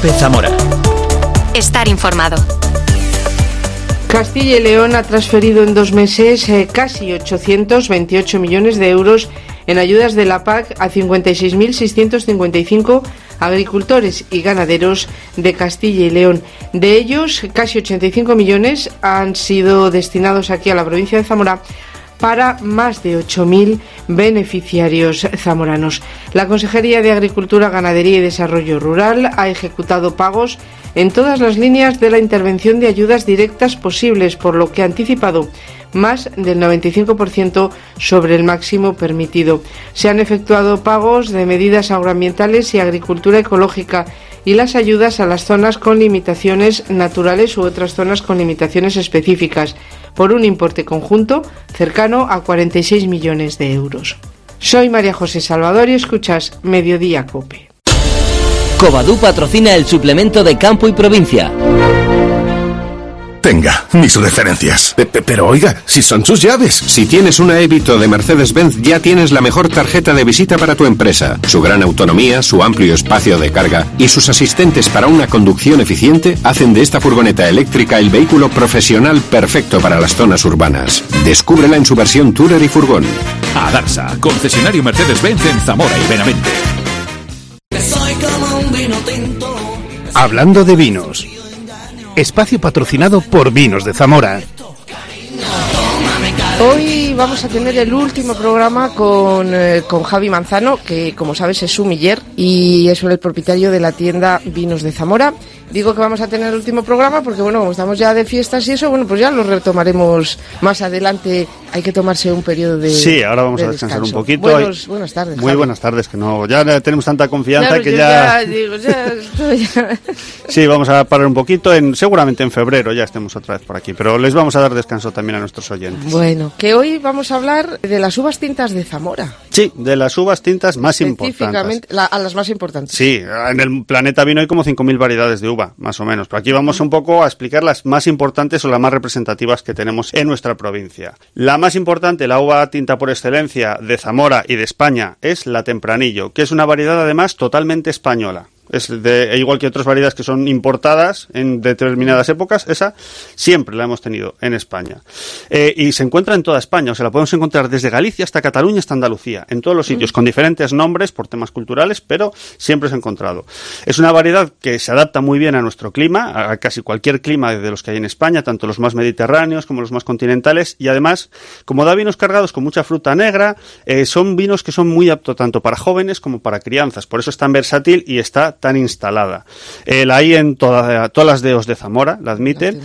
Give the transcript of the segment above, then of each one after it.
COPE Zamora. Estar informado. Castilla y León ha transferido en 2 meses casi 828 millones de euros en ayudas de la PAC a 56.655 agricultores y ganaderos de Castilla y León. De ellos, casi 85 millones han sido destinados aquí a la provincia de Zamora para más de 8.000 beneficiarios zamoranos. La Consejería de Agricultura, Ganadería y Desarrollo Rural ha ejecutado pagos en todas las líneas de la intervención de ayudas directas posibles, por lo que ha anticipado más del 95% sobre el máximo permitido. Se han efectuado pagos de medidas agroambientales y agricultura ecológica y las ayudas a las zonas con limitaciones naturales u otras zonas con limitaciones específicas, por un importe conjunto cercano a 46 millones de euros. Soy María José Salvador y escuchas Mediodía COPE. Covadú patrocina el suplemento de Campo y Provincia. Tenga, mis referencias. Pero oiga, si son sus llaves. Si tienes una Evito de Mercedes-Benz, ya tienes la mejor tarjeta de visita para tu empresa. Su gran autonomía, su amplio espacio de carga y sus asistentes para una conducción eficiente hacen de esta furgoneta eléctrica el vehículo profesional perfecto para las zonas urbanas. Descúbrela en su versión Tourer y furgón. Adarsa, concesionario Mercedes-Benz en Zamora y Benavente. Hablando de vinos. Espacio patrocinado por Vinos de Zamora. Hoy vamos a tener el último programa con Javi Manzano, que como sabes es sumiller y es el propietario de la tienda Vinos de Zamora. Digo que vamos a tener el último programa porque, bueno, como estamos ya de fiestas y eso, bueno, pues ya lo retomaremos más adelante. Hay que tomarse un periodo de Sí, ahora vamos a descansar un poquito. Buenas tardes, Muy Javi. Buenas tardes, que no, ya tenemos tanta confianza que ya... Sí, vamos a parar un poquito, seguramente en febrero ya estemos otra vez por aquí, pero les vamos a dar descanso también a nuestros oyentes. Bueno, que hoy vamos a hablar de las uvas tintas de Zamora. Sí, de las uvas tintas más importantes. Específicamente, a las más importantes. Sí, en el planeta vino hay como 5.000 variedades de uva, más o menos. Pero aquí vamos un poco a explicar las más importantes o las más representativas que tenemos en nuestra provincia. La más importante, la uva tinta por excelencia de Zamora y de España, es la Tempranillo, que es una variedad además totalmente española. Es igual que otras variedades que son importadas en determinadas épocas, esa siempre la hemos tenido en España. Y se encuentra en toda España, o sea, la podemos encontrar desde Galicia hasta Cataluña hasta Andalucía, en todos los sitios, con diferentes nombres por temas culturales, pero siempre se ha encontrado. Es una variedad que se adapta muy bien a nuestro clima, a casi cualquier clima de los que hay en España, tanto los más mediterráneos como los más continentales, y además, como da vinos cargados con mucha fruta negra, son vinos que son muy aptos tanto para jóvenes como para crianzas, por eso es tan versátil y está tan instalada. La hay en todas las DEOs de Zamora, la admiten,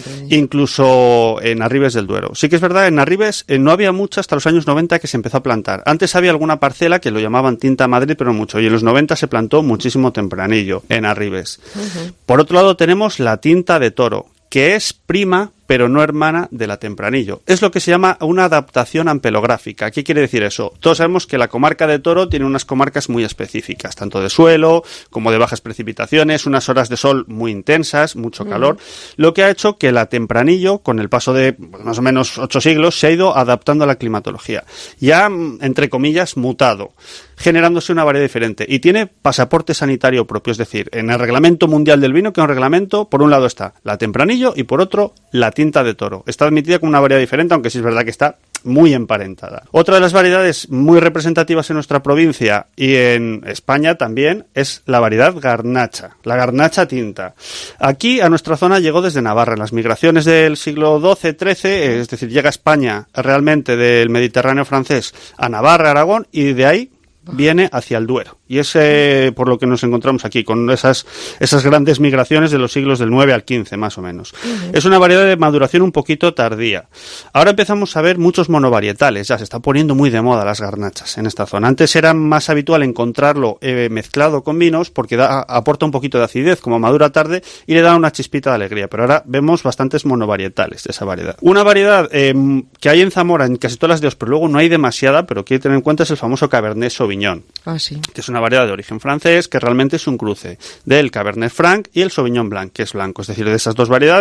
incluso en Arribes del Duero. Sí que es verdad, en Arribes no había mucha hasta los años 90 que se empezó a plantar. Antes había alguna parcela que lo llamaban Tinta Madrid, pero no mucho, y en los 90 se plantó muchísimo Tempranillo en Arribes. Por otro lado tenemos la Tinta de Toro, que es prima pero no hermana de la Tempranillo. Es lo que se llama una adaptación ampelográfica. ¿Qué quiere decir eso? Todos sabemos que la comarca de Toro tiene unas comarcas muy específicas, tanto de suelo como de bajas precipitaciones, unas horas de sol muy intensas, mucho calor, lo que ha hecho que la Tempranillo, con el paso de más o menos 8 siglos, se ha ido adaptando a la climatología. Ya, entre comillas, mutado, generándose una variedad diferente. Y tiene pasaporte sanitario propio, es decir, en el Reglamento Mundial del Vino, que es un reglamento, por un lado está la Tempranillo y por otro la Tinta de Toro. Está admitida como una variedad diferente, aunque sí es verdad que está muy emparentada. Otra de las variedades muy representativas en nuestra provincia y en España también es la variedad garnacha, la garnacha tinta. Aquí a nuestra zona llegó desde Navarra, en las migraciones del siglo XII-XIII, es decir, llega a España realmente del Mediterráneo francés a Navarra, Aragón, y de ahí viene hacia el Duero. Y es por lo que nos encontramos aquí, con esas grandes migraciones de los siglos del 9 al 15, más o menos. Es una variedad de maduración un poquito tardía. Ahora empezamos a ver muchos monovarietales, ya se está poniendo muy de moda las garnachas en esta zona. Antes era más habitual encontrarlo mezclado con vinos, porque aporta un poquito de acidez, como madura tarde, y le da una chispita de alegría, pero ahora vemos bastantes monovarietales de esa variedad. Una variedad que hay en Zamora, en casi todas las DEOs, pero luego no hay demasiada, pero que hay que tener en cuenta, es el famoso Cabernet Sauvignon. Sí. Que es una variedad de origen francés que realmente es un cruce del Cabernet Franc y el Sauvignon Blanc, que es blanco. Es decir, de esas dos variedades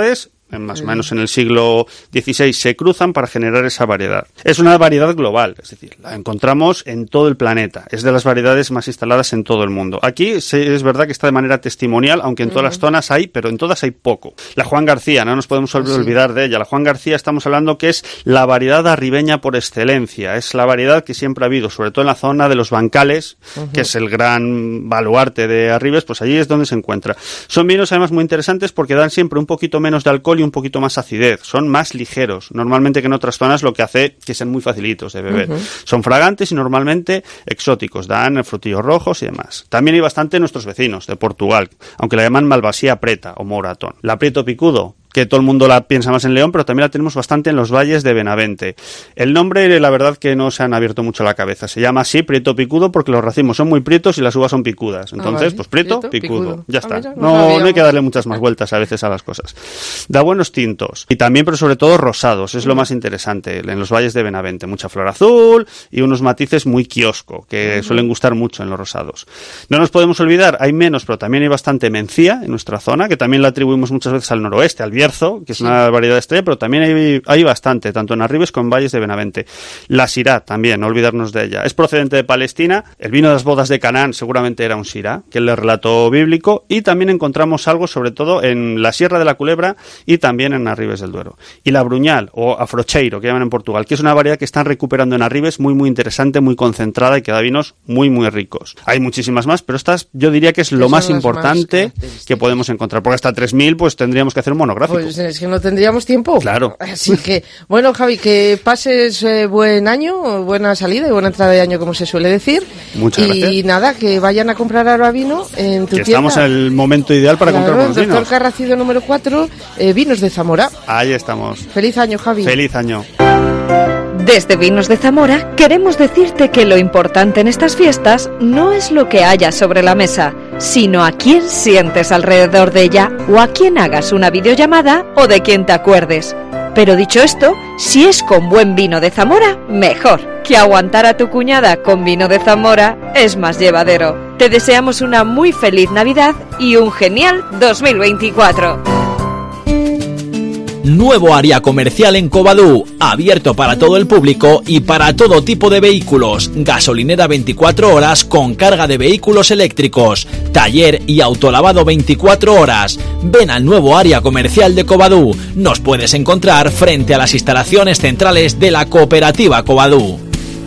más o menos en el siglo XVI, se cruzan para generar esa variedad. Es una variedad global, es decir, la encontramos en todo el planeta. Es de las variedades más instaladas en todo el mundo. Aquí es verdad que está de manera testimonial, aunque en todas las zonas hay, pero en todas hay poco. La Juan García, no nos podemos olvidar de ella. La Juan García, estamos hablando que es la variedad arribeña por excelencia. Es la variedad que siempre ha habido, sobre todo en la zona de los bancales, que es el gran baluarte de Arribes, pues allí es donde se encuentra. Son vinos además muy interesantes porque dan siempre un poquito menos de alcohol y un poquito más acidez. Son más ligeros, normalmente que en otras zonas, lo que hace que sean muy facilitos de beber. Son fragantes y normalmente exóticos, dan frutillos rojos y demás. También hay bastante nuestros vecinos de Portugal, aunque la llaman Malvasía Preta o Moratón. La Prieto Picudo, que todo el mundo la piensa más en León, pero también la tenemos bastante en los valles de Benavente. El nombre, la verdad que no se han abierto mucho la cabeza. Se llama así Prieto Picudo porque los racimos son muy prietos y las uvas son picudas. Entonces, vale. pues Prieto Picudo. Ya está. Mira, No hay que darle muchas más vueltas a veces a las cosas. Da buenos tintos. Y también, pero sobre todo, rosados. Es lo más interesante. En los valles de Benavente. Mucha flor azul y unos matices muy kiosco, que suelen gustar mucho en los rosados. No nos podemos olvidar, hay menos, pero también hay bastante mencía en nuestra zona, que también la atribuimos muchas veces al noroeste, al Bierzo, que es una variedad estrella, pero también hay bastante, tanto en Arribes como en valles de Benavente. La Syrah también, no olvidarnos de ella. Es procedente de Palestina. El vino de las bodas de Canaán seguramente era un Syrah, que es el relato bíblico, y también encontramos algo, sobre todo, en la Sierra de la Culebra y también en Arribes del Duero. Y la Bruñal, o Afrocheiro, que llaman en Portugal, que es una variedad que están recuperando en Arribes, muy, muy interesante, muy concentrada y que da vinos muy, muy ricos. Hay muchísimas más, pero estas yo diría que es lo más importante que podemos encontrar, porque hasta 3.000 pues tendríamos que hacer un monográfico. Pues es que no tendríamos tiempo. Claro. Así que, bueno, Javi, que pases buen año, buena salida y buena entrada de año, como se suele decir. Muchas gracias. Y nada, que vayan a comprar ahora vino en tu tienda. Estamos en el momento ideal para comprar buenos vinos. Doctor Carracido número 4, Vinos de Zamora. Ahí estamos. Feliz año, Javi. Feliz año. Desde Vinos de Zamora queremos decirte que lo importante en estas fiestas no es lo que haya sobre la mesa, sino a quién sientes alrededor de ella o a quién hagas una videollamada o de quién te acuerdes. Pero dicho esto, si es con buen vino de Zamora, mejor. Que aguantar a tu cuñada con vino de Zamora es más llevadero. Te deseamos una muy feliz Navidad y un genial 2024. Nuevo área comercial en Covadú, abierto para todo el público y para todo tipo de vehículos, gasolinera 24 horas con carga de vehículos eléctricos, taller y autolavado 24 horas. Ven al nuevo área comercial de Covadú. Nos puedes encontrar frente a las instalaciones centrales de la cooperativa Covadú.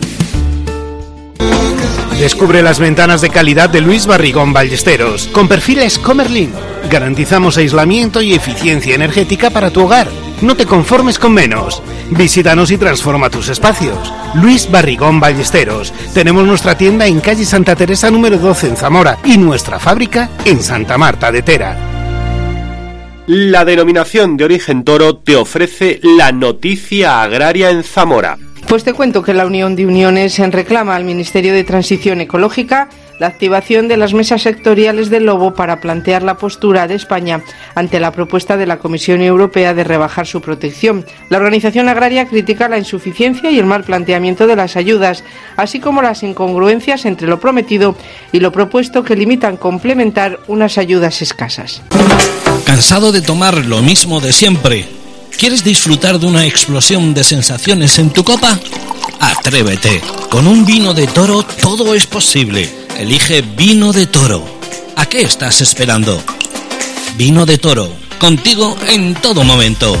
Descubre las ventanas de calidad de Luis Barrigón Ballesteros, con perfiles Comerlin. Garantizamos aislamiento y eficiencia energética para tu hogar. No te conformes con menos. Visítanos y transforma tus espacios. Luis Barrigón Ballesteros. Tenemos nuestra tienda en calle Santa Teresa número 12 en Zamora y nuestra fábrica en Santa Marta de Tera. La denominación de origen Toro te ofrece la noticia agraria en Zamora. Pues te cuento que la Unión de Uniones reclama al Ministerio de Transición Ecológica la activación de las mesas sectoriales del lobo para plantear la postura de España ante la propuesta de la Comisión Europea de rebajar su protección. La organización agraria critica la insuficiencia y el mal planteamiento de las ayudas, así como las incongruencias entre lo prometido y lo propuesto, que limitan complementar unas ayudas escasas. ¿Cansado de tomar lo mismo de siempre? ¿Quieres disfrutar de una explosión de sensaciones en tu copa? Atrévete. Con un vino de Toro todo es posible. Elige Vino de Toro. ¿A qué estás esperando? Vino de Toro. Contigo en todo momento.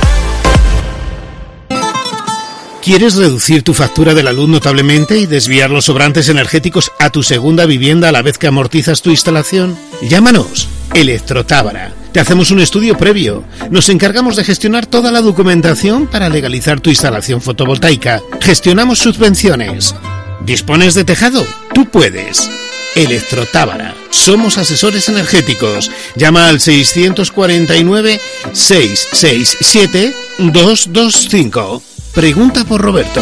¿Quieres reducir tu factura de la luz notablemente y desviar los sobrantes energéticos a tu segunda vivienda a la vez que amortizas tu instalación? Llámanos, Electrotábara. Te hacemos un estudio previo. Nos encargamos de gestionar toda la documentación para legalizar tu instalación fotovoltaica. Gestionamos subvenciones. ¿Dispones de tejado? Tú puedes. Electrotábara. Somos asesores energéticos. Llama al 649 667 225. Pregunta por Roberto.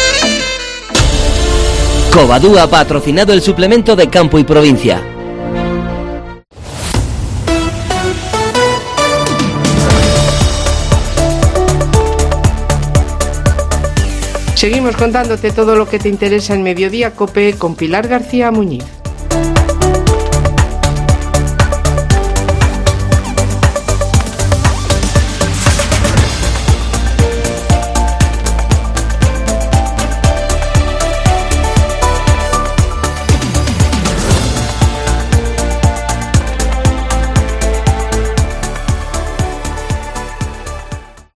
Covadú ha patrocinado el suplemento de Campo y Provincia. Seguimos contándote todo lo que te interesa en Mediodía COPE con Pilar García Muñiz.